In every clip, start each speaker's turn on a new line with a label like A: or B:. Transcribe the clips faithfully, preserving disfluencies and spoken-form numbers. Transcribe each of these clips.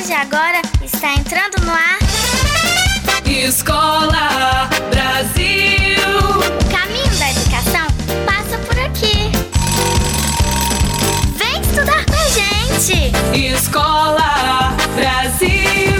A: de agora está entrando no ar.
B: Escola Brasil.
A: O caminho da educação passa por aqui. Vem estudar com a gente.
B: Escola Brasil.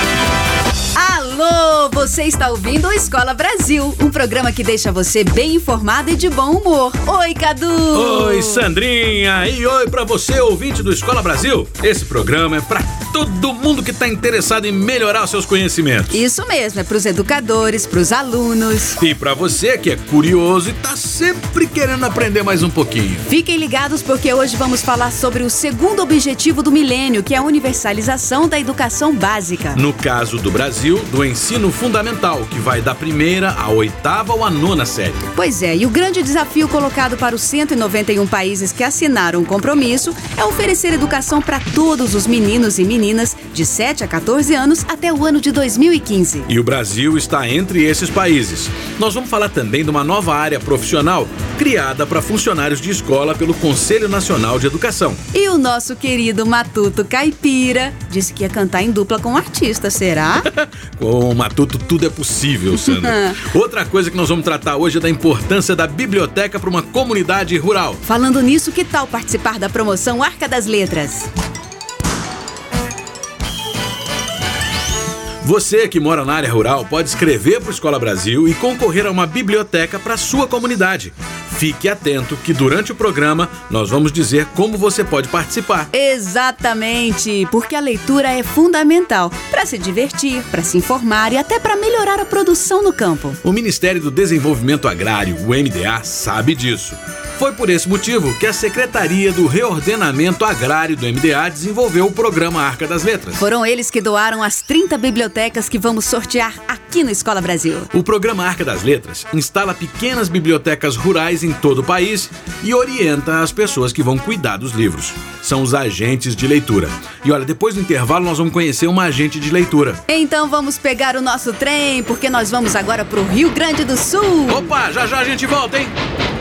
C: Alô, você está ouvindo o Escola Brasil, um programa que deixa você bem informado e de bom humor. Oi, Cadu!
D: Oi, Sandrinha! E oi pra você, ouvinte do Escola Brasil. Esse programa é pra todo mundo que tá interessado em melhorar os seus conhecimentos.
C: Isso mesmo, é pros educadores, pros alunos.
D: E pra você que é curioso e tá sempre querendo aprender mais um pouquinho.
C: Fiquem ligados porque hoje vamos falar sobre o segundo objetivo do milênio, que é a universalização da educação básica.
D: No caso do Brasil, do ensino fundamental, que vai da primeira à oitava ou à nona série.
C: Pois é, e o grande desafio colocado para os cento e noventa e um países que assinaram o compromisso é oferecer educação para todos os meninos e meninas de sete a quatorze anos até o ano de dois mil e quinze.
D: E o Brasil está entre esses países. Nós vamos falar também de uma nova área profissional criada para funcionários de escola pelo Conselho Nacional de Educação.
C: E o nosso querido Matuto Caipira disse que ia cantar em dupla com um artista, será?
D: Com o Matuto tudo é possível, Sandra. Outra coisa que nós vamos tratar hoje é da importância da biblioteca para uma comunidade rural.
C: Falando nisso, que tal participar da promoção Arca das Letras?
D: Você que mora na área rural pode escrever para o Escola Brasil e concorrer a uma biblioteca para sua comunidade. Fique atento que durante o programa nós vamos dizer como você pode participar.
C: Exatamente, porque a leitura é fundamental para se divertir, para se informar e até para melhorar a produção no campo.
D: O Ministério do Desenvolvimento Agrário, o M D A, sabe disso. Foi por esse motivo que a Secretaria do Reordenamento Agrário do M D A desenvolveu o programa Arca das Letras.
C: Foram eles que doaram as trinta bibliotecas que vamos sortear aqui no Escola Brasil.
D: O programa Arca das Letras instala pequenas bibliotecas rurais em todo o país e orienta as pessoas que vão cuidar dos livros. São os agentes de leitura. E olha, depois do intervalo nós vamos conhecer uma agente de leitura.
C: Então vamos pegar o nosso trem, porque nós vamos agora pro Rio Grande do Sul.
D: Opa, já já a gente volta, hein?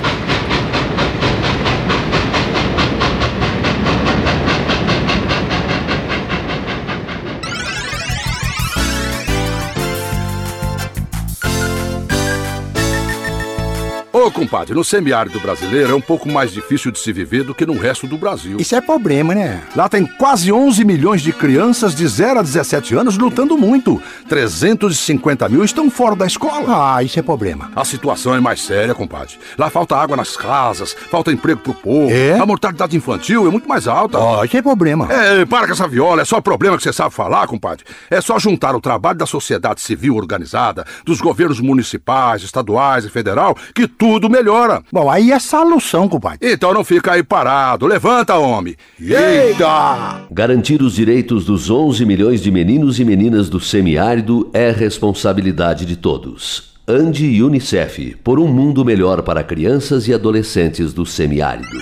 E: Ô, compadre, no semiárido brasileiro é um pouco mais difícil de se viver do que no resto do Brasil.
F: Isso é problema, né?
E: Lá tem quase onze milhões de crianças de zero a dezessete anos lutando muito. trezentos e cinquenta mil estão fora da escola.
F: Ah, isso é problema.
E: A situação é mais séria, compadre. Lá falta água nas casas, falta emprego pro povo.
F: É?
E: A mortalidade infantil é muito mais alta.
F: Ah, isso é problema.
E: É, para com essa viola, é só problema que você sabe falar, compadre. É só juntar o trabalho da sociedade civil organizada, dos governos municipais, estaduais e federal, que tudo melhora.
F: Bom, aí é solução, compadre.
E: Então não fica aí parado. Levanta, homem.
F: Eita!
G: Garantir os direitos dos onze milhões de meninos e meninas do semiárido é responsabilidade de todos. Ande e Unicef, por um mundo melhor para crianças e adolescentes do semiárido.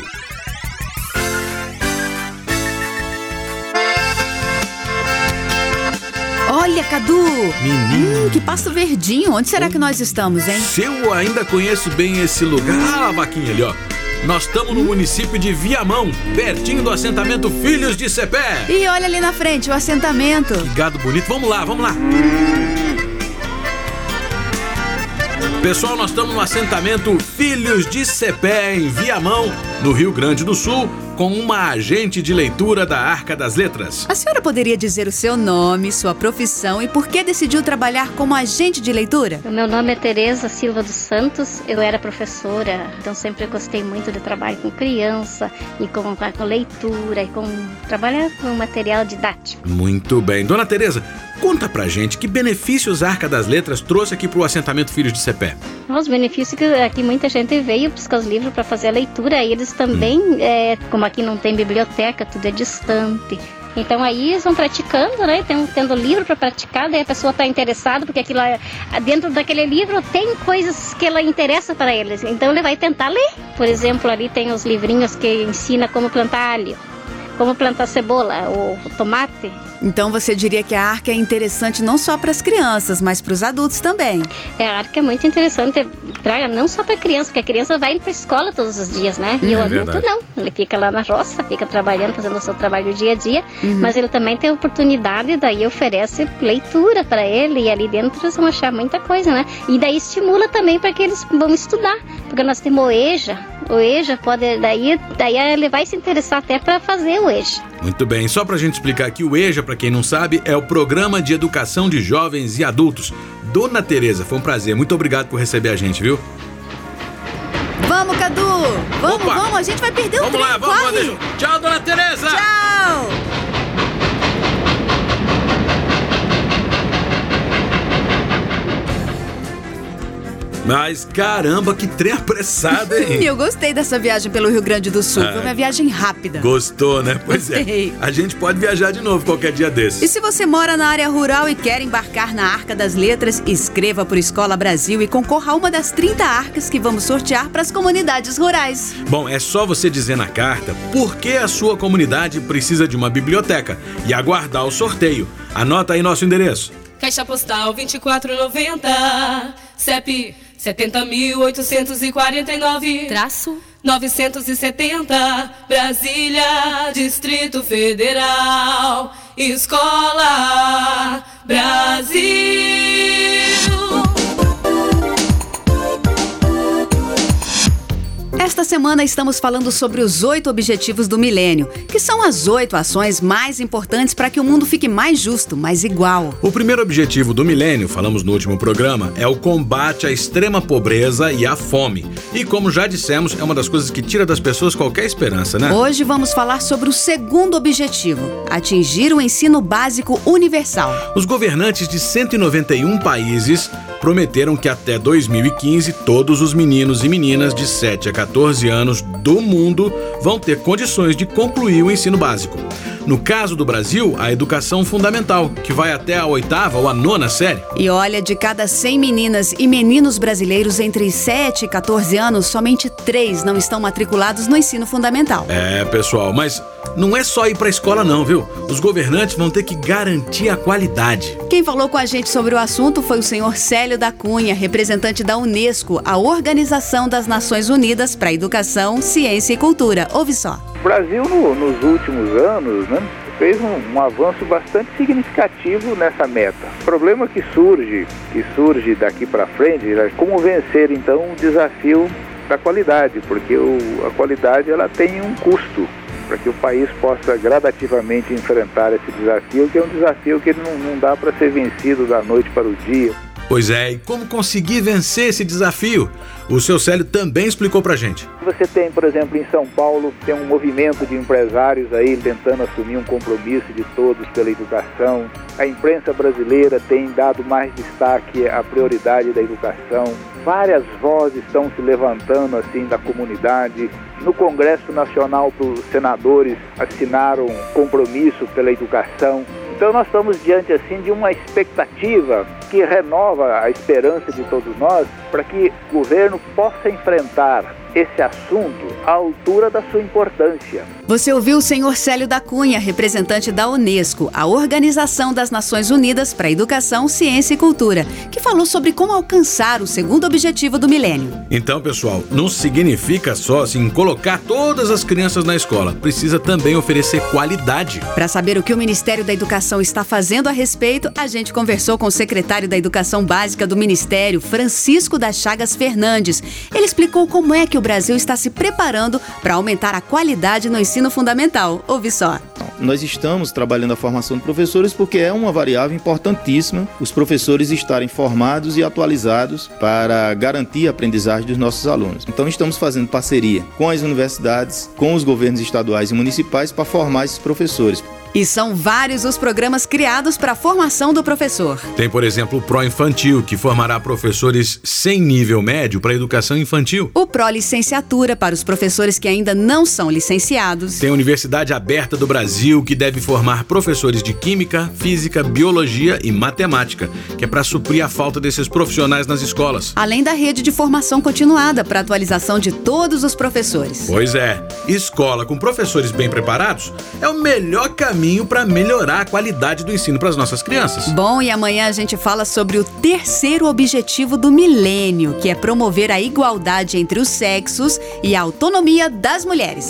C: Olha, Cadu!
D: Menino!
C: Hum, que pasto verdinho! Onde será que nós estamos, hein?
D: Se eu ainda conheço bem esse lugar. Ah, a vaquinha ali, ó. Nós estamos no município de Viamão, pertinho do assentamento Filhos de Cepé.
C: E olha ali na frente, o assentamento.
D: Que gado bonito. Vamos lá, vamos lá. Pessoal, nós estamos no assentamento Filhos de Cepé, em Viamão, no Rio Grande do Sul, com uma agente de leitura da Arca das Letras.
C: A senhora poderia dizer o seu nome, sua profissão e por que decidiu trabalhar como agente de leitura?
H: O meu nome é Tereza Silva dos Santos, eu era professora, então sempre gostei muito de trabalho com criança e com, com leitura e com trabalhar com material didático.
D: Muito bem. Dona Tereza, conta pra gente que benefícios a Arca das Letras trouxe aqui pro assentamento Filhos de Cepé.
H: Os benefícios que aqui muita gente veio buscar os livros para fazer a leitura, e eles também, hum. é, como aqui não tem biblioteca, tudo é distante. Então aí eles vão praticando, né? Tem, tendo livro para praticar, daí a pessoa está interessada, porque aquilo é, dentro daquele livro tem coisas que ela interessa para eles. Então ele vai tentar ler. Por exemplo, ali tem os livrinhos que ensina como plantar alho. como plantar cebola ou tomate.
C: Então você diria que a Arca é interessante não só para as crianças, mas para os adultos também.
H: É, a Arca é muito interessante, pra, não só para criança, porque a criança vai para a escola todos os dias, né? E
D: é
H: o adulto
D: verdade.
H: não, ele fica lá na roça, fica trabalhando, fazendo o seu trabalho dia a dia, uhum. mas ele também tem oportunidade, daí oferece leitura para ele, e ali dentro eles vão achar muita coisa, né? E daí estimula também para que eles vão estudar, porque nós temos o EJA, o EJA pode, daí, daí ele vai se interessar até para fazer o EJA.
D: Muito bem, só pra gente explicar aqui, o EJA, pra quem não sabe, é o Programa de Educação de Jovens e Adultos. Dona Tereza, foi um prazer, muito obrigado por receber a gente, viu?
C: Vamos, Cadu! Vamos,
D: Opa!
C: vamos, a gente vai perder o
D: Vamos
C: trem,
D: lá, vamos,
C: corre!
D: vamos. Tchau, Dona Tereza!
C: Tchau!
D: Mas caramba, que trem apressado, hein?
C: Eu gostei dessa viagem pelo Rio Grande do Sul.
D: Ah,
C: Foi uma viagem rápida.
D: Gostou, né? Pois
C: Gostei.
D: é. A gente pode viajar de novo qualquer dia desses.
C: E se você mora na área rural e quer embarcar na Arca das Letras, escreva por Escola Brasil e concorra a uma das trinta arcas que vamos sortear para as comunidades rurais.
D: Bom, é só você dizer na carta por que a sua comunidade precisa de uma biblioteca e aguardar o sorteio. Anota aí nosso endereço.
B: Caixa Postal vinte e quatro noventa, C E P setenta mil oitocentos e quarenta e nove, traço novecentos e setenta, Brasília, Distrito Federal, Escola Brasil.
C: Esta semana estamos falando sobre os oito objetivos do milênio, que são as oito ações mais importantes para que o mundo fique mais justo, mais igual.
D: O primeiro objetivo do milênio, falamos no último programa, é o combate à extrema pobreza e à fome. E como já dissemos, é uma das coisas que tira das pessoas qualquer esperança, né?
C: Hoje vamos falar sobre o segundo objetivo, atingir o ensino básico universal.
D: Os governantes de cento e noventa e um países prometeram que até dois mil e quinze todos os meninos e meninas de sete a quatorze anos do mundo vão ter condições de concluir o ensino básico. No caso do Brasil, a educação fundamental, que vai até a oitava ou a nona série.
C: E olha, de cada cem meninas e meninos brasileiros entre sete e quatorze anos, somente três não estão matriculados no ensino fundamental.
D: É, pessoal, mas não é só ir pra escola não, viu? Os governantes vão ter que garantir a qualidade.
C: Quem falou com a gente sobre o assunto foi o senhor Célio da Cunha, representante da Unesco, a Organização das Nações Unidas para a Educação, Ciência e Cultura. Ouve só.
I: O Brasil, no, nos últimos anos, né, fez um, um avanço bastante significativo nessa meta. O problema que surge, que surge daqui para frente é como vencer, então, o desafio da qualidade, porque o, a qualidade ela tem um custo para que o país possa gradativamente enfrentar esse desafio, que é um desafio que não, não dá para ser vencido da noite para o dia.
D: Pois é, e como conseguir vencer esse desafio? O seu Célio também explicou pra gente.
I: Você tem, por exemplo, em São Paulo, tem um movimento de empresários aí tentando assumir um compromisso de todos pela educação. A imprensa brasileira tem dado mais destaque à prioridade da educação. Várias vozes estão se levantando assim da comunidade. No Congresso Nacional, os senadores assinaram um compromisso pela educação. Então nós estamos diante assim de uma expectativa que renova a esperança de todos nós para que o governo possa enfrentar esse assunto à altura da sua importância.
C: Você ouviu o senhor Célio da Cunha, representante da Unesco, a Organização das Nações Unidas para a Educação, Ciência e Cultura, que falou sobre como alcançar o segundo objetivo do milênio.
D: Então, pessoal, não significa só assim colocar todas as crianças na escola, precisa também oferecer qualidade.
C: Para saber o que o Ministério da Educação está fazendo a respeito, a gente conversou com o secretário da Educação Básica do Ministério, Francisco das Chagas Fernandes. Ele explicou como é que o Brasil está se preparando para aumentar a qualidade no ensino fundamental. Ouve só.
J: Nós estamos trabalhando a formação de professores porque é uma variável importantíssima os professores estarem formados e atualizados para garantir a aprendizagem dos nossos alunos. Então estamos fazendo parceria com as universidades, com os governos estaduais e municipais para formar esses professores.
C: E são vários os programas criados para a formação do professor.
D: Tem, por exemplo, o Pró-Infantil, que formará professores sem nível médio para a educação infantil.
C: O Pró-Licenciatura, para os professores que ainda não são licenciados.
D: Tem a Universidade Aberta do Brasil, que deve formar professores de Química, Física, Biologia e Matemática, que é para suprir a falta desses profissionais nas escolas.
C: Além da rede de formação continuada para atualização de todos os professores.
D: Pois é, escola com professores bem preparados é o melhor caminho para melhorar a qualidade do ensino para as nossas crianças.
C: Bom, e amanhã a gente fala sobre o terceiro objetivo do milênio, que é promover a igualdade entre os sexos e a autonomia das mulheres.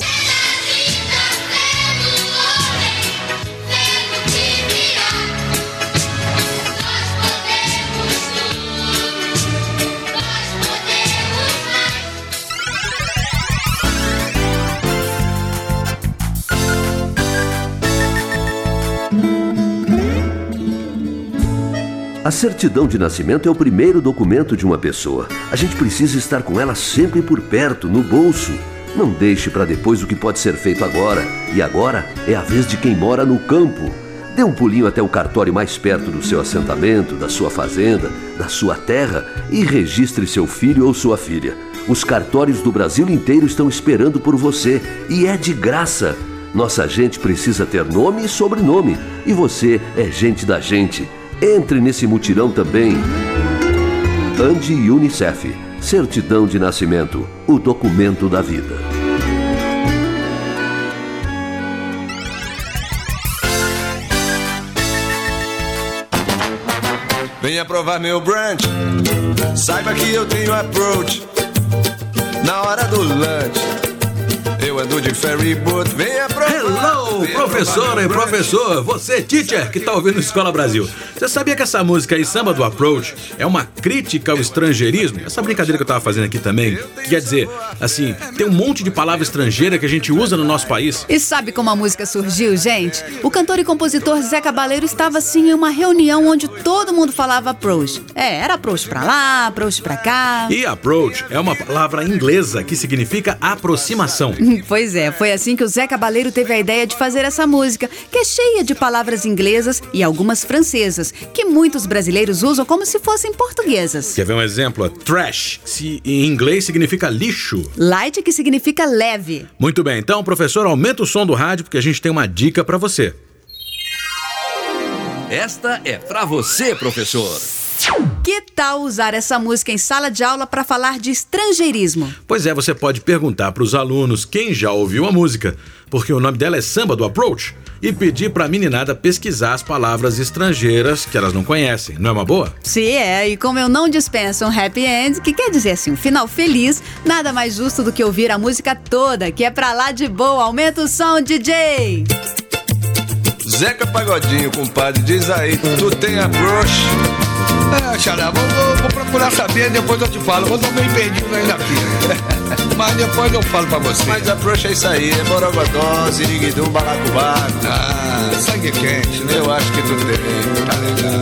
G: A certidão de nascimento é o primeiro documento de uma pessoa. A gente precisa estar com ela sempre por perto, no bolso. Não deixe para depois o que pode ser feito agora. E agora é a vez de quem mora no campo. Dê um pulinho até o cartório mais perto do seu assentamento, da sua fazenda, da sua terra e registre seu filho ou sua filha. Os cartórios do Brasil inteiro estão esperando por você e é de graça. Nossa gente precisa ter nome e sobrenome. E você é gente da gente. Entre nesse mutirão também. Ande Unicef. Certidão de nascimento. O documento da vida.
K: Venha provar meu brunch. Saiba que eu tenho approach. Na hora do lunch eu ando de ferry boat, venha provar.
D: Hello,
K: venha
D: professora e professor, você teacher que tá ouvindo Escola Brasil. Você sabia que essa música aí, Samba do Approach, é uma crítica ao estrangeirismo? Essa brincadeira que eu tava fazendo aqui também, que quer dizer, assim, tem um monte de palavra estrangeira que a gente usa no nosso país.
C: E sabe como a música surgiu, gente? O cantor e compositor Zé Cabaleiro estava assim em uma reunião onde todo mundo falava approach. É, era approach pra lá, approach pra cá.
D: E approach é uma palavra inglesa que significa aproximação.
C: Pois é, foi assim que o Zé Cabaleiro teve a ideia de fazer essa música, que é cheia de palavras inglesas e algumas francesas, que muitos brasileiros usam como se fossem portuguesas.
D: Quer ver um exemplo? Trash, se em inglês significa lixo.
C: Light, que significa leve.
D: Muito bem, então, professor, aumenta o som do rádio porque a gente tem uma dica pra você.
L: Esta é pra você, professor.
C: Que tal usar essa música em sala de aula para falar de estrangeirismo?
D: Pois é, você pode perguntar para os alunos quem já ouviu a música, porque o nome dela é Samba do Approach, e pedir para a meninada pesquisar as palavras estrangeiras que elas não conhecem. Não é uma boa?
C: Sim, é. E como eu não dispenso um happy end, que quer dizer assim, um final feliz, nada mais justo do que ouvir a música toda, que é pra lá de boa. Aumenta o som, D J!
K: Zeca Pagodinho, compadre, diz aí, tu tem approach?
F: É, Xará, vou, vou, vou procurar saber, depois eu te falo. Eu tô meio perdido ainda aqui. Mas depois eu falo pra você.
K: Mas approach é isso aí, é borogodó, ziriguidum, balacobaco.
F: Ah, sangue quente, né?
K: Eu acho que tu tem, tá legal.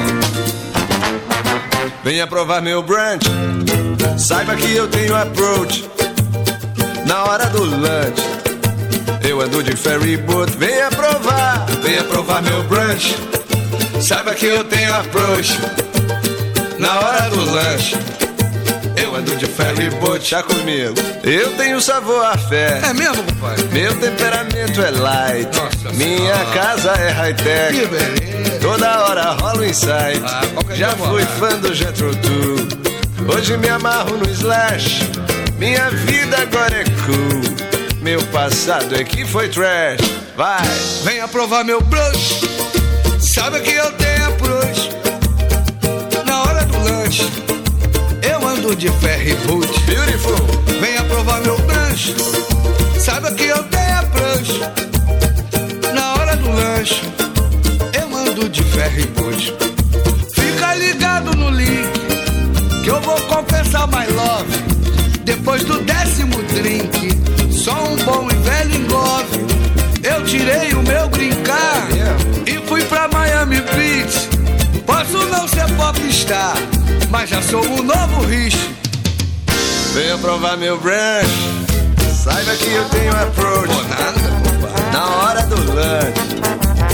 K: Venha provar meu brunch. Saiba que eu tenho approach. Na hora do lunch eu ando de ferry boat. Venha provar, venha provar meu brunch. Saiba que eu tenho approach. Na hora do lanche eu ando de ferry boat. Já comigo, eu tenho sabor a fé.
F: É mesmo, compadre?
K: Meu temperamento é light.
F: Nossa
K: minha
F: senhora.
K: casa é high-tech.
F: Que beleza.
K: Toda hora rola um insight.
F: Ah,
K: já fui fã do Jethro Tull. Hoje me amarro no Slash. Minha vida agora é cool. Meu passado é que foi trash. Vai,
F: venha provar meu brush. Sabe que eu tenho approach. Na hora do lanche eu ando de ferry boat.
K: Beautiful.
F: Venha provar meu brunch. Sabe que eu tenho approach. Na hora do lanche eu ando de ferry boat. Fica ligado no link que eu vou confessar my love. Depois do décimo drink, só um bom e velho engove, eu tirei o meu green card e fui pra Miami Beach. Posso não ser popstar, mas já sou um novo Rich.
K: Venha provar meu brunch. Saiba que eu tenho approach.
F: Pô, nada,
K: na hora do lunch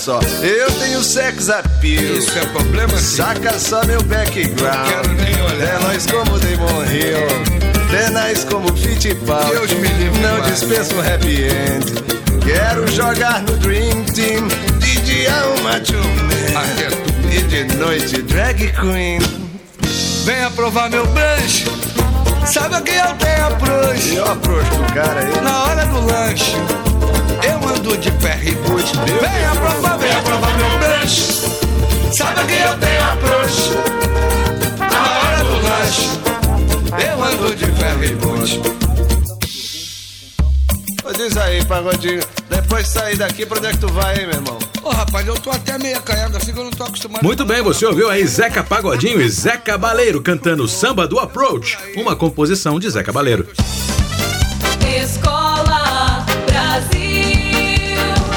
K: só, eu tenho sex appeal.
F: Isso é problema, sim.
K: Saca só meu background.
F: Não quero nem olhar.
K: É nós como Damon Hill, é nós como Fittipaldi.
F: Deus me livre.
K: Não
F: Pai.
K: dispenso um happy end. Quero jogar no Dream Team, de dia uma Macho Man e de noite drag queen.
F: Venha provar meu brunch. Sabe que eu tenho approach.
K: E eu approach do cara aí.
F: Na hora do lanche, eu ando de ferro e boot. Venha provar, venha provar meu brunch. Sabe que eu tenho approach. Na hora do lanche, eu ando de ferro e boot.
K: Ô, diz aí, Pagodinho, depois de sair daqui, pra onde é que tu vai, hein, meu irmão?
F: Ô, rapaz, eu tô até meio acanhado assim que eu não tô acostumado.
D: Muito bem, você ouviu aí Zeca Pagodinho e Zé Cabaleiro cantando Samba do Approach, uma composição de Zé Cabaleiro.
B: Escola Brasil.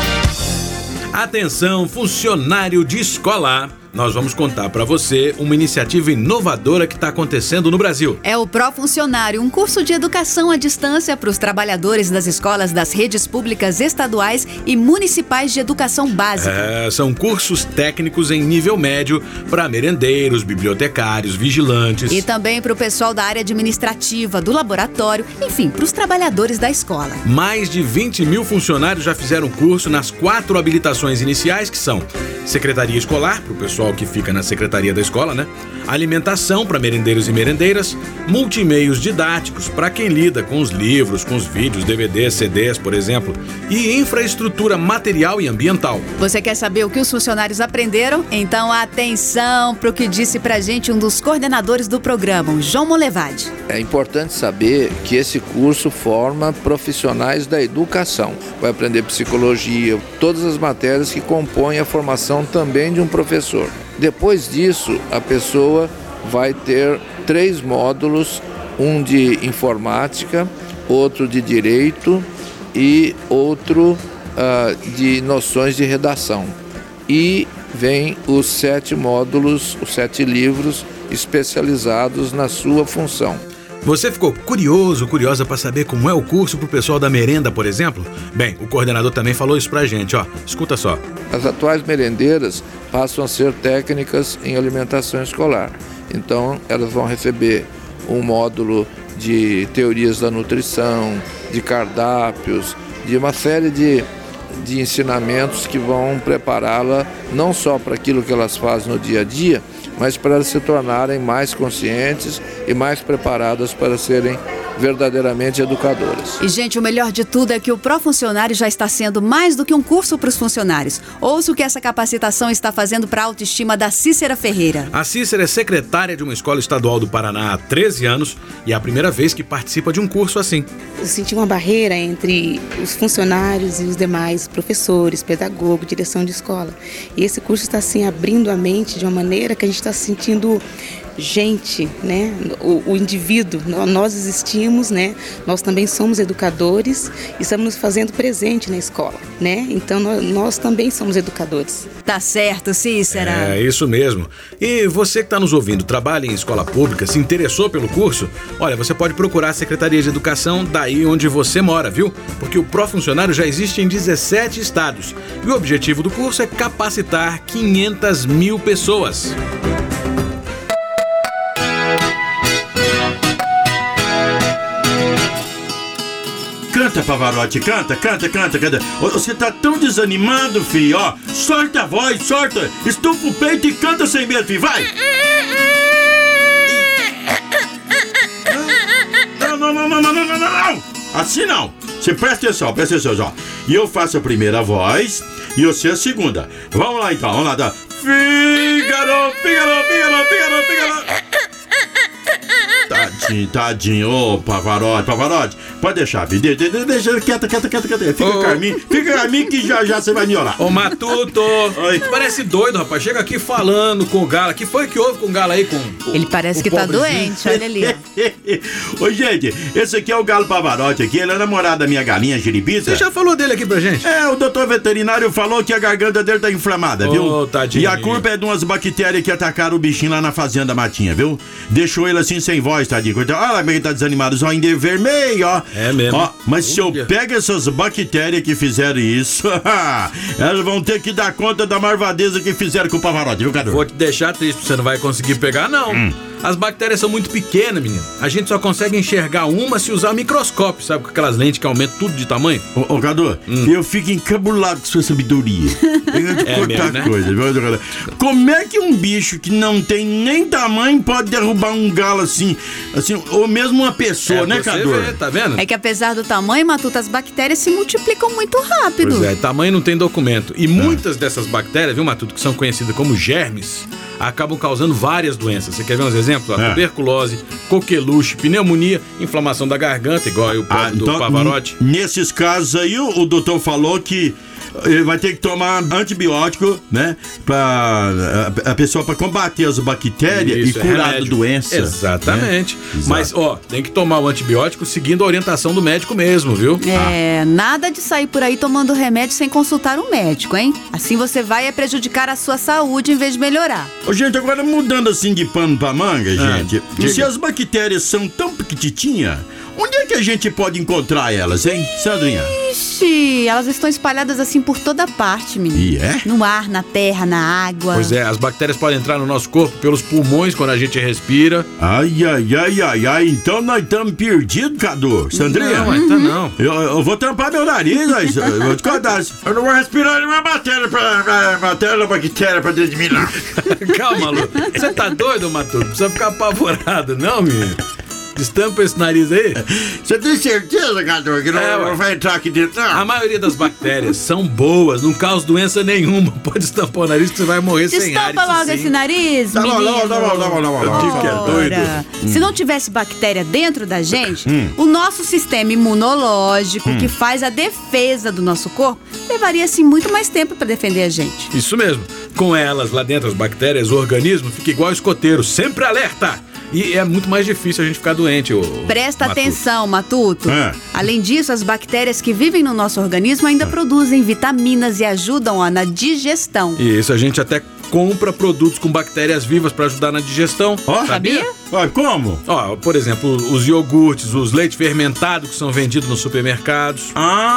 D: Atenção, funcionário de escola. Nós vamos contar para você uma iniciativa inovadora que está acontecendo no Brasil.
C: É o Profuncionário, um curso de educação à distância para os trabalhadores das escolas das redes públicas estaduais e municipais de educação básica.
D: É, são cursos técnicos em nível médio para merendeiros, bibliotecários, vigilantes.
C: E também para o pessoal da área administrativa, do laboratório, enfim, para os trabalhadores da escola.
D: Mais de vinte mil funcionários já fizeram curso nas quatro habilitações iniciais, que são Secretaria Escolar, para o pessoal que fica na secretaria da escola, né? Alimentação para merendeiros e merendeiras, multimeios didáticos para quem lida com os livros, com os vídeos, D V Ds, C Ds, por exemplo, e infraestrutura material e ambiental.
C: Você quer saber o que os funcionários aprenderam? Então atenção para o que disse pra gente um dos coordenadores do programa, o João Molevade.
M: É importante saber que esse curso forma profissionais da educação. Vai aprender psicologia, todas as matérias que compõem a formação também de um professor. Depois disso, a pessoa vai ter três módulos, um de informática, outro de direito e outro uh, de noções de redação. E vem os sete módulos, os sete livros especializados na sua função.
D: Você ficou curioso, curiosa para saber como é o curso pro pessoal da merenda, por exemplo? Bem, o coordenador também falou isso pra gente, ó. Escuta só.
M: As atuais merendeiras passam a ser técnicas em alimentação escolar. Então, elas vão receber um módulo de teorias da nutrição, de cardápios, de uma série de, de ensinamentos que vão prepará-la não só para aquilo que elas fazem no dia a dia, mas para elas se tornarem mais conscientes e mais preparadas para serem verdadeiramente educadoras.
C: E, gente, o melhor de tudo é que o Profuncionário já está sendo mais do que um curso para os funcionários. Ouça o que essa capacitação está fazendo para a autoestima da Cícera Ferreira.
D: A Cícera é secretária de uma escola estadual do Paraná há treze anos e é a primeira vez que participa de um curso assim.
N: Eu senti uma barreira entre os funcionários e os demais professores, pedagogos, direção de escola. E esse curso está, assim, abrindo a mente de uma maneira que a gente está se sentindo gente, né? O, o indivíduo, nós existimos, né? Nós também somos educadores e estamos nos fazendo presente na escola, né? Então nós, nós também somos educadores.
C: Tá certo, Cícera.
D: É, isso mesmo. E você que está nos ouvindo, trabalha em escola pública, se interessou pelo curso? Olha, você pode procurar a Secretaria de Educação daí onde você mora, viu? Porque o Profuncionário já existe em dezessete estados. E o objetivo do curso é capacitar quinhentas mil pessoas.
O: Canta, Pavarotti, canta, canta, canta, canta. Você tá tão desanimado, filho, ó. Solta a voz, solta. Estufa o peito e canta sem medo, filho, vai. Não, não, não, não, não, não, não, não. Assim não. Você presta atenção, presta atenção, ó. E eu faço a primeira voz e você a segunda. Vamos lá, então, vamos lá, tá. Fígaro, Fígaro, Fígaro, Fígaro, Fígaro. Tadinho, tadinho, ô Pavarotti, Pavarotti, pode deixar, deixa, deixa, quieta, quieta, quieta, quieta, fica com a mim, fica com a mim que já já você vai melhorar.
D: Ô Matuto, Oi. Parece doido, rapaz, chega aqui falando com o Galo, que foi que houve com o Galo aí? Com
C: Ele parece que tá doente, olha ali.
O: Ô gente, esse aqui é o Galo Pavarotti aqui, ele é namorado da minha galinha Giribita.
D: Você já falou dele aqui pra gente?
O: É, o doutor veterinário falou que a garganta dele tá inflamada, viu?
D: Ô, tadinho.
O: E a culpa é de umas bactérias que atacaram o bichinho lá na fazenda Matinha, viu? Deixou ele assim sem voz, tadinho. coitado. Olha lá como ele tá desanimado, o zoinho dele vermelho, ó.
D: É mesmo.
O: Ó, mas se eu pego essas bactérias que fizeram isso, elas vão ter que dar conta da marvadeza que fizeram com o Pavarotti, viu, Cadu?
D: Vou te deixar triste, você não vai conseguir pegar, não. Hum. As bactérias são muito pequenas, menino. A gente só consegue enxergar uma se usar microscópio, sabe? Com aquelas lentes que aumentam tudo de tamanho.
O: Ô, ô Cadu, hum. eu fico encabulado com sua sabedoria. Eu ia te
D: é
O: contar
D: mesmo, né?
O: coisa, viu? Como é que um bicho que não tem nem tamanho pode derrubar um galo assim, assim, ou mesmo uma pessoa, é, né, Cadu?
D: Vê, tá vendo?
C: É que apesar do tamanho, Matuto, as bactérias se multiplicam muito rápido.
D: Pois é, tamanho não tem documento. E muitas dessas bactérias, viu, Matuto, que são conhecidas como germes, acabam causando várias doenças. Você quer ver uns exemplos? É. Tuberculose, coqueluche, pneumonia, inflamação da garganta, igual aí o ah, do então, Pavarotti.
O: Nesses casos aí, o, o doutor falou que ele vai ter que tomar antibiótico, né? Pra a, a pessoa para combater as bactérias Isso, e curar é a doença.
D: Exatamente.
O: Né?
D: Mas, ó, tem que tomar o antibiótico seguindo a orientação do médico mesmo, viu?
C: É, ah. nada de sair por aí tomando remédio sem consultar um médico, hein? Assim você vai é prejudicar a sua saúde em vez de melhorar.
O: Ô, gente, agora mudando assim de pano pra manga, ah. gente. Diga. Se as bactérias são tão pequititinhas, onde é que a gente pode encontrar elas, hein, Sandrinha?
C: Ixi, elas estão espalhadas assim por toda parte, menino.
O: E é?
C: No ar, na terra, na água.
D: Pois é, as bactérias podem entrar no nosso corpo pelos pulmões quando a gente respira.
O: Ai, ai, ai, ai, ai, então nós estamos perdidos, Cadu. Sandrinha?
D: Não, então não.
O: Eu, eu vou tampar meu nariz, eu vou te contar. Eu não vou respirar nenhuma bactéria pra, bactéria, bactéria pra dentro de mim, não.
D: Calma, Lu. Você tá doido, Matuto? Não precisa ficar apavorado, não, menino. Destampa esse nariz aí.
O: Você tem certeza, Cadu, que não, é, não vai entrar aqui dentro, não?
D: A maioria das bactérias são boas, não causam doença nenhuma. Pode estampar o nariz que você vai morrer
C: Destampa
D: sem ar.
C: Destampa logo sim. esse nariz,
O: tá
C: menino.
O: Bom, tá bom, tá bom, tá bom, tá bom.
D: Que é doido.
C: Hum. Se não tivesse bactéria dentro da gente, hum. o nosso sistema imunológico, hum. que faz a defesa do nosso corpo, levaria assim muito mais tempo para defender a gente.
D: Isso mesmo. Com elas lá dentro, as bactérias, o organismo fica igual escoteiro, sempre alerta. E é muito mais difícil a gente ficar doente. Ô,
C: Presta
D: Matuto.
C: atenção, Matuto.
O: É.
C: Além disso, as bactérias que vivem no nosso organismo ainda é. produzem vitaminas e ajudam ó, na digestão.
D: Isso, a gente até compra produtos com bactérias vivas para ajudar na digestão.
O: Oh,
C: sabia?
O: Ó, como?
D: Ó, por exemplo, os iogurtes, os leites fermentados que são vendidos nos supermercados.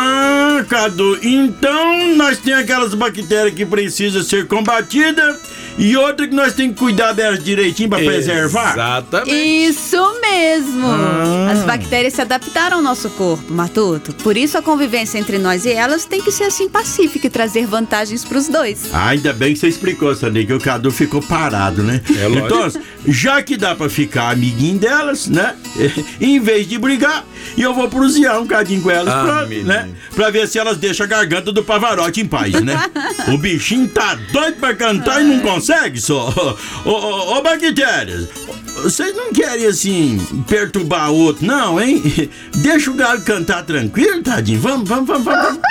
O: Ah, Cadu, então nós temos aquelas bactérias que precisam ser combatidas e outra que nós temos que cuidar delas direitinho para preservar.
D: Exatamente.
C: Isso mesmo.
O: Ah.
C: As bactérias se adaptaram ao nosso corpo, Matuto. Por isso a convivência entre nós e elas tem que ser assim pacífica e trazer vantagens pros dois.
O: Ah, ainda bem que você explicou, Sandrinha, que o Cadu ficou parado, né?
D: É lógico.
O: Então, já que dá pra ficar amiguinho delas, né? Em vez de brigar, eu vou prosear um cadinho com elas,
D: ah,
O: pra, né? Pra ver se elas deixam a garganta do Pavarotti em paz, né? O bichinho tá doido pra cantar e não consegue só. Ô, ô, ô, bactérias, vocês não querem, assim, perturbar o outro, não, hein? Deixa o galo cantar tranquilo, tadinho. Vamos, vamos, vamos, vamos.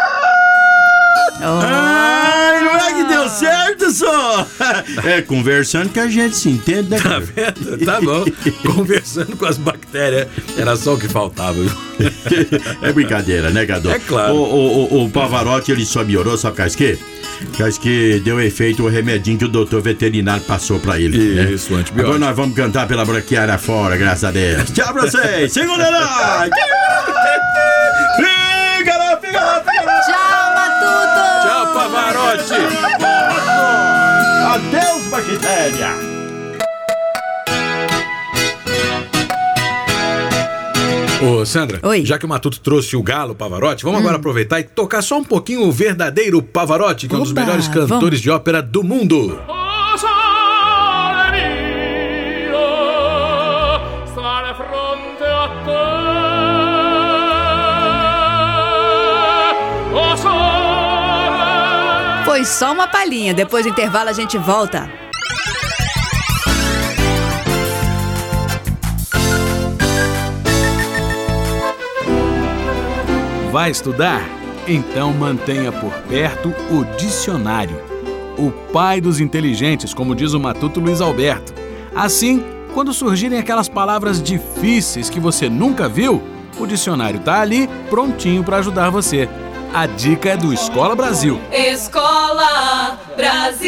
O: Oh. Ai, não é que deu certo, só? É, conversando que a gente se entende, né?
D: Tá vendo? Tá bom. Conversando com as bactérias era só o que faltava.
O: É brincadeira, né, Cadu?
D: É claro.
O: O, o, o, o Pavarotti, ele só melhorou, sabe por que? Acho que deu efeito o remedinho que o doutor veterinário passou pra ele.
D: Isso,
O: né?
D: antibiótico.
O: Agora nós vamos cantar pela branquiária fora, graças a Deus. Tchau pra vocês. Segunda lá. Fica lá, fica lá, fica lá.
C: Tchau, Matuto.
D: Tchau, Pavarotti.
O: Adeus, bactéria.
D: Ô, Sandra,
C: Oi.
D: já que o Matuto trouxe o galo Pavarotti, vamos hum. agora aproveitar e tocar só um pouquinho o verdadeiro Pavarotti, que Opa, é um dos melhores cantores vamos. de ópera do mundo.
C: Foi só uma palhinha, depois do intervalo a gente volta.
P: Vai estudar? Então mantenha por perto o dicionário. O pai dos inteligentes, como diz o matuto Luiz Alberto. Assim, quando surgirem aquelas palavras difíceis que você nunca viu, o dicionário tá ali, prontinho para ajudar você. A dica é do Escola Brasil.
B: Escola Brasil.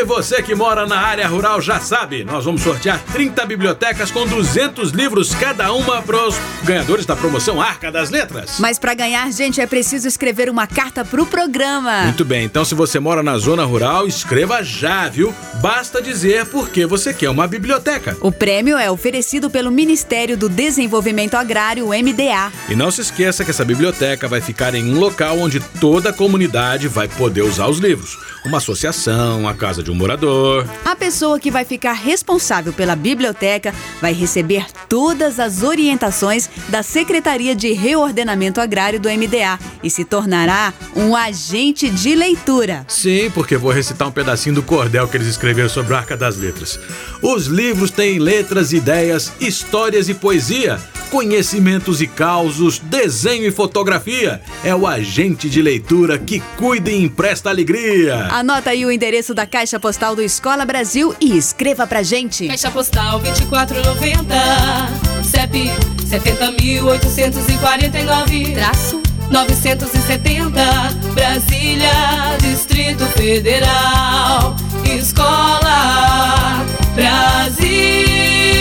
D: você que mora na área rural já sabe, nós vamos sortear trinta bibliotecas com duzentos livros cada uma para os ganhadores da promoção Arca das Letras.
C: Mas para ganhar, gente, é preciso escrever uma carta pro programa.
D: Muito bem, então se você mora na zona rural, escreva já, viu? Basta dizer por que você quer uma biblioteca.
C: O prêmio é oferecido pelo Ministério do Desenvolvimento Agrário, o M D A.
D: E não se esqueça que essa biblioteca vai ficar em um local onde toda a comunidade vai poder usar os livros. Uma associação, a casa de um morador.
C: A pessoa que vai ficar responsável pela biblioteca vai receber todas as orientações da Secretaria de Reordenamento Agrário do M D A e se tornará um agente de leitura.
D: Sim, porque vou recitar um pedacinho do cordel que eles escreveram sobre a Arca das Letras. Os livros têm letras, ideias, histórias e poesia, conhecimentos e causos, desenho e fotografia. É o agente de leitura que cuida e empresta alegria.
C: Anota aí o endereço da Caixa Postal do Escola Brasil e escreva pra gente.
B: Caixa Postal vinte e quatro noventa, C E P setenta mil oitocentos e quarenta e nove, traço novecentos e setenta, Brasília, Distrito Federal. Escola Brasil.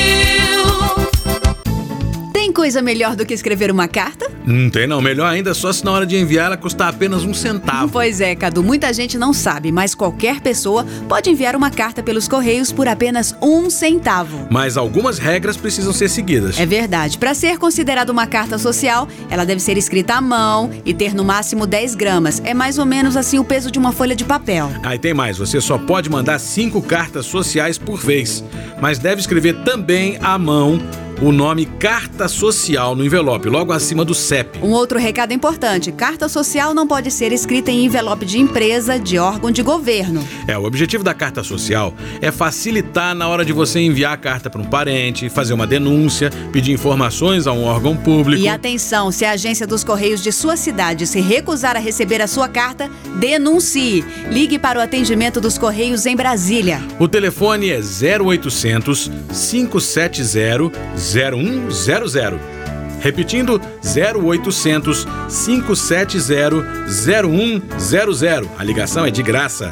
C: Tem coisa melhor do que escrever uma carta?
D: Não tem não, melhor ainda só se na hora de enviar ela custar apenas um centavo.
C: Pois é, Cadu, muita gente não sabe, mas qualquer pessoa pode enviar uma carta pelos correios por apenas um centavo.
D: Mas algumas regras precisam ser seguidas.
C: É verdade, para ser considerada uma carta social, ela deve ser escrita à mão e ter no máximo dez gramas. É mais ou menos assim o peso de uma folha de papel.
D: Aí tem mais, você só pode mandar cinco cartas sociais por vez, mas deve escrever também à mão o nome Carta Social no envelope, logo acima do C E P.
C: Um outro recado importante, carta social não pode ser escrita em envelope de empresa, de órgão de governo.
D: É, o objetivo da Carta Social é facilitar na hora de você enviar a carta para um parente, fazer uma denúncia, pedir informações a um órgão público.
C: E atenção, se a agência dos Correios de sua cidade se recusar a receber a sua carta, denuncie. Ligue para o atendimento dos Correios em Brasília.
D: O telefone é zero oitocentos, cinco sete zero, zero um zero zero. Repetindo, zero oitocentos, cinco sete zero, zero um zero zero. A ligação é de graça.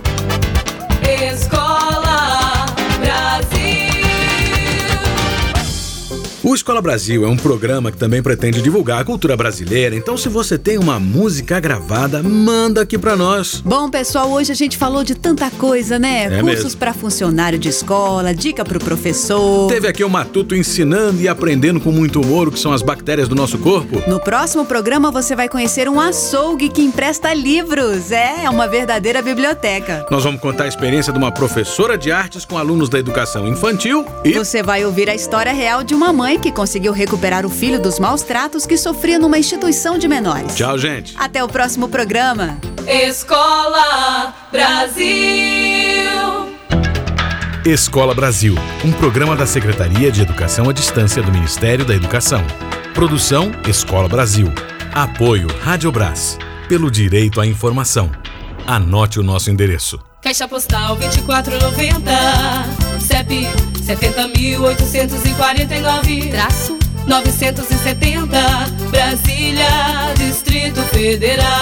B: Escola Brasil.
D: O Escola Brasil é um programa que também pretende divulgar a cultura brasileira, então se você tem uma música gravada, manda aqui pra nós.
C: Bom, pessoal, hoje a gente falou de tanta coisa, né?
D: É
C: Cursos para funcionário de escola, dica pro professor.
D: Teve aqui o Matuto ensinando e aprendendo com muito humor o que são as bactérias do nosso corpo.
C: No próximo programa você vai conhecer um açougue que empresta livros. É, é uma verdadeira biblioteca.
D: Nós vamos contar a experiência de uma professora de artes com alunos da educação infantil e...
C: Você vai ouvir a história real de uma mãe que conseguiu recuperar o filho dos maus tratos que sofria numa instituição de menores.
D: Tchau, gente.
C: Até o próximo programa.
B: Escola Brasil.
P: Escola Brasil, um programa da Secretaria de Educação à Distância do Ministério da Educação. Produção Escola Brasil. Apoio Rádio Brás. Pelo direito à informação. Anote o nosso endereço.
B: Caixa Postal vinte e quatro noventa, C E P setenta mil oitocentos e quarenta e nove, traço novecentos e setenta, Brasília, Distrito Federal.